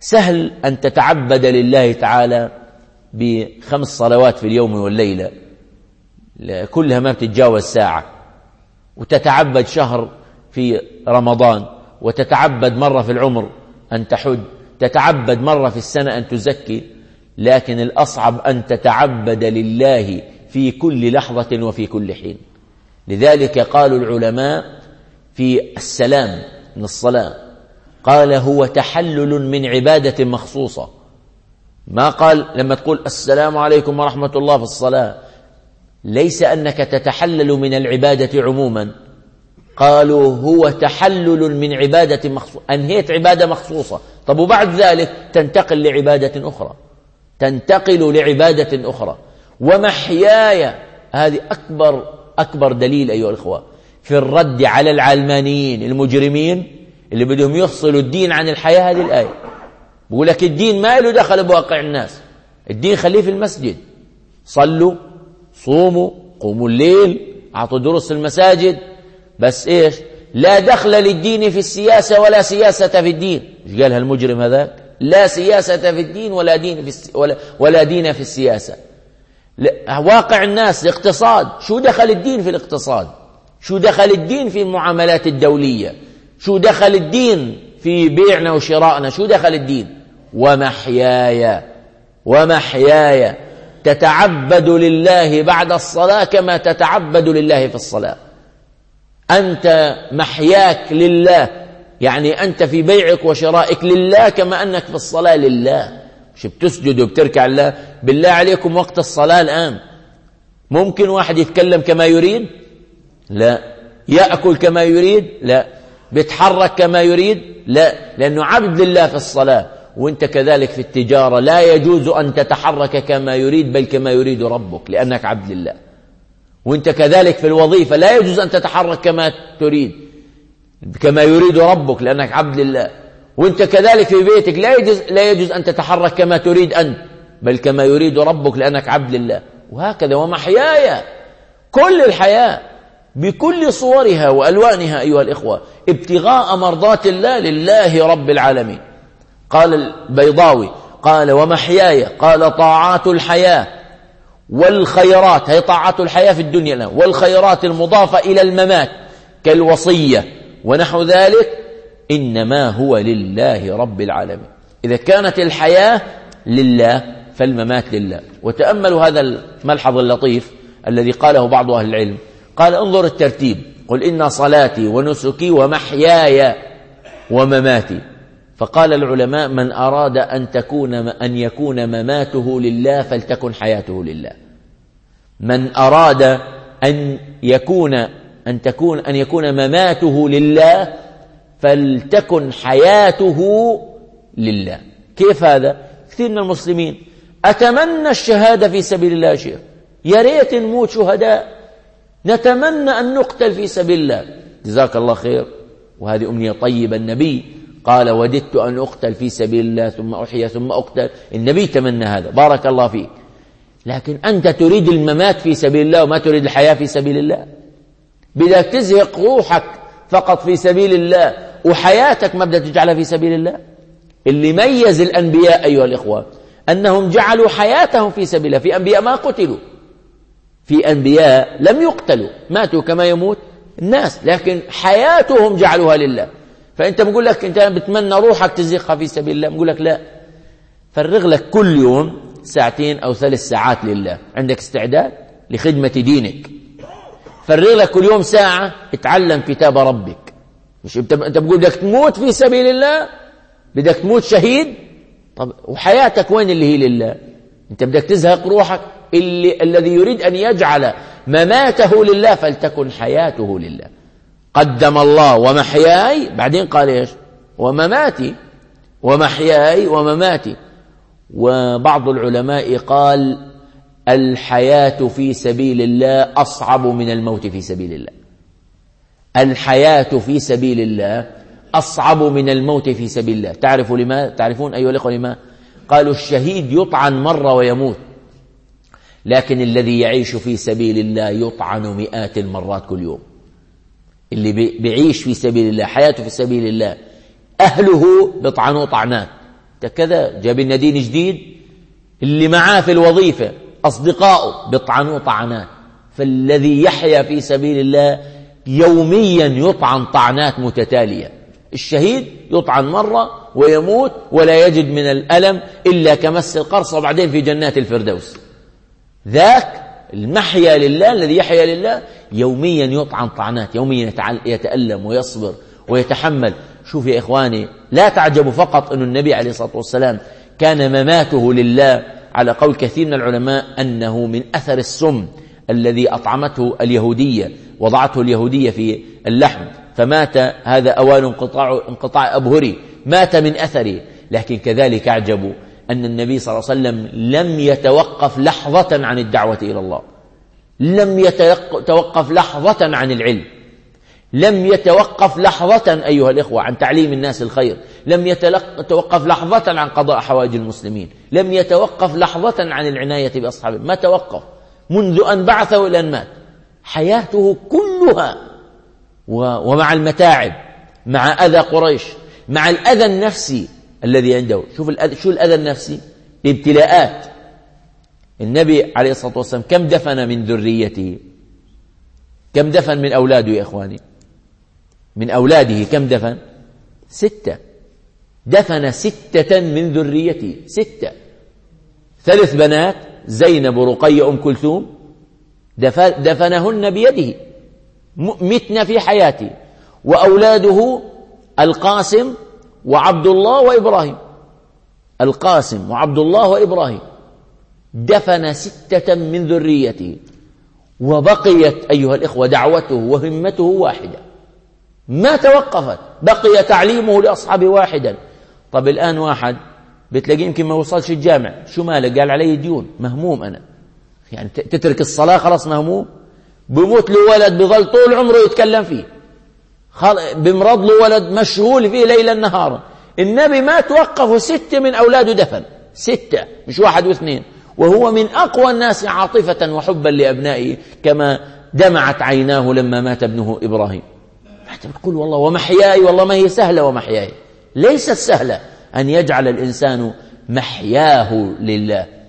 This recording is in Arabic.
سهل أن تتعبد لله تعالى ب5 صلوات في اليوم والليلة كلها ما بتتجاوز ساعة، وتتعبد شهر في رمضان، وتتعبد مرة في العمر أن تحج، تتعبد مرة في السنة أن تزكي. لكن الأصعب أن تتعبد لله في كل لحظة وفي كل حين. لذلك قالوا العلماء في السلام من الصلاة، قال هو تحلل من عبادة مخصوصة. ما قال لما تقول السلام عليكم ورحمة الله في الصلاة ليس أنك تتحلل من العبادة عموما، قالوا هو تحلل من عبادة مخصوصة، أنهيت عبادة مخصوصة، طب وبعد ذلك تنتقل لعبادة أخرى، تنتقل لعبادة أخرى. ومحياي، هذه أكبر دليل أيها الأخوة في الرد على العلمانيين المجرمين اللي بدهم يفصلوا الدين عن الحياة. هذه الآية بقول لك الدين ما له دخل بواقع الناس، الدين خليه في المسجد، صلوا صوموا قوموا الليل أعطوا دروس في المساجد، بس إيش؟ لا دخل للدين في السياسة ولا سياسة في الدين. إيش قالها المجرم هذاك؟ لا سياسة في الدين ولا دين في السياسة. واقع الناس الاقتصاد، شو دخل الدين في الاقتصاد؟ شو دخل الدين في المعاملات الدولية؟ شو دخل الدين في بيعنا وشرائنا؟ شو دخل الدين؟ ومحياي تتعبد لله بعد الصلاة كما تتعبد لله في الصلاة. أنت محياك لله، يعني أنت في بيعك وشرائك لله كما أنك في الصلاة لله. مش بتسجد وبتركع الله. بالله عليكم وقت الصلاة الآن ممكن واحد يتكلم كما يريد؟ لا. يأكل كما يريد؟ لا. بيتحرك كما يريد؟ لا، لأنه عبد لله في الصلاة. وانت كذلك في التجارة لا يجوز أن تتحرك كما يريد بل كما يريد ربك لأنك عبد لله. وانت كذلك في الوظيفة لا يجوز أن تتحرك كما تريد كما يريد ربك لأنك عبد لله. وانت كذلك في بيتك لا يجوز أن تتحرك كما تريد أنت بل كما يريد ربك لأنك عبد لله. وهكذا ومحياي، كل الحياة بكل صورها وألوانها أيها الإخوة ابتغاء مرضات الله لله رب العالمين. قال البيضاوي قال ومحياي، قال طاعات الحياة والخيرات، هي طاعات الحياة في الدنيا الآن، والخيرات المضافة إلى الممات كالوصية ونحو ذلك إنما هو لله رب العالمين. إذا كانت الحياة لله فالممات لله. وتأملوا هذا الملحظ اللطيف الذي قاله بعض أهل العلم، قال انظر الترتيب، قل إن صلاتي ونسكي ومحياي ومماتي. فقال العلماء من أراد أن يكون مماته لله فلتكن حياته لله. من أراد أن يكون مماته لله فلتكن حياته لله. كيف هذا؟ كثير من المسلمين أتمنى الشهادة في سبيل الله، شيخ يا ريت نموت شهداء، نتمنى أن نقتل في سبيل الله. جزاك الله خير، وهذه أمنية طيبة. النبي قال وددت أن أقتل في سبيل الله ثم أحيا ثم أقتل، النبي تمنى هذا، بارك الله فيك. لكن أنت تريد الممات في سبيل الله وما تريد الحياة في سبيل الله. بدك تزهق روحك فقط في سبيل الله وحياتك ما بدك تجعلها في سبيل الله. اللي ميز الأنبياء أيها الإخوة أنهم جعلوا حياتهم في سبيل الله. في أنبياء ما قتلوا، في أنبياء لم يقتلوا، ماتوا كما يموت الناس، لكن حياتهم جعلوها لله. فأنت بقول لك أنت بتمنى روحك تزيقها في سبيل الله، بقول لك لا، فرغ لك كل يوم 2 أو 3 ساعات لله. عندك استعداد لخدمة دينك، فرغ لك كل يوم ساعة اتعلم كتاب ربك. مش أنت بقول بدك تموت في سبيل الله، بدك تموت شهيد، طب وحياتك وين اللي هي لله؟ أنت بدك تزهق روحك. الذي يريد أن يجعل مماته لله فلتكن حياته لله. قدم الله ومحياي، بعدين قال إيش؟ ومماتي، ومحياي ومماتي. وبعض العلماء قال الحياة في سبيل الله أصعب من الموت في سبيل الله. الحياة في سبيل الله أصعب من الموت في سبيل الله. تعرفون أيها الأخوة لما؟ قالوا الشهيد يطعن مرة ويموت، لكن الذي يعيش في سبيل الله يطعن 100 المرات كل يوم. اللي بيعيش في سبيل الله حياته في سبيل الله أهله بيطعنوا طعنات كذا جاب لنا دين جديد، اللي معاه في الوظيفة أصدقائه بيطعنوه طعنات. فالذي يحيا في سبيل الله يوميا يطعن طعنات متتالية. الشهيد يطعن مرة ويموت ولا يجد من الألم إلا كمس القرص، وبعدين في جنات الفردوس. ذاك المحيا لله الذي يحيا لله يوميا يطعن طعنات، يوميا يتألم ويصبر ويتحمل. شوف يا إخواني، لا تعجبوا فقط أن النبي عليه الصلاة والسلام كان مماته لله، على قول كثير من العلماء أنه من أثر السم الذي أطعمته اليهودية، وضعته اليهودية في اللحم فمات، هذا أوان انقطاع أبهري، مات من أثره. لكن كذلك أعجبوا أن النبي صلى الله عليه وسلم لم يتوقف لحظة عن الدعوة إلى الله، لم يتوقف لحظة عن العلم، لم يتوقف لحظة أيها الإخوة عن تعليم الناس الخير، لم يتوقف لحظة عن قضاء حوائج المسلمين، لم يتوقف لحظة عن العناية بأصحابه، ما توقف منذ أن بعثه إلى أن مات. حياته كلها ومع المتاعب، مع أذى قريش، مع الأذى النفسي الذي عنده. شو الأذى النفسي؟ الابتلاءات. النبي عليه الصلاة والسلام كم دفن من ذريته؟ كم دفن من أولاده يا إخواني؟ من أولاده كم دفن؟ 6. دفن 6 من ذريته، 6. 3 بنات، زينب ورقية أم كلثوم، دفنهن بيده، متن في حياته. وأولاده القاسم وعبد الله وإبراهيم، القاسم وعبد الله وإبراهيم، دفن 6 من ذريته. وبقيت أيها الإخوة دعوته وهمته واحدة، ما توقفت، بقي تعليمه لأصحابه واحدا. طب الآن واحد بتلاقيه يمكن ما وصلش الجامع، شو مالك؟ قال علي ديون، مهموم أنا. يعني تترك الصلاة خلاص مهموم؟ بموت له ولد بظل طول عمره يتكلم فيه، بمرض له ولد مشغول فيه ليلا نهارا. النبي ما توقفوا 6 من أولاده دفن، 6 مش 1 و2، وهو من أقوى الناس عاطفة وحبا لأبنائه، كما دمعت عيناه لما مات ابنه إبراهيم. حتى بتقول والله ومحياي، والله ما هي سهلة ومحياي، ليست سهلة أن يجعل الإنسان محياه لله.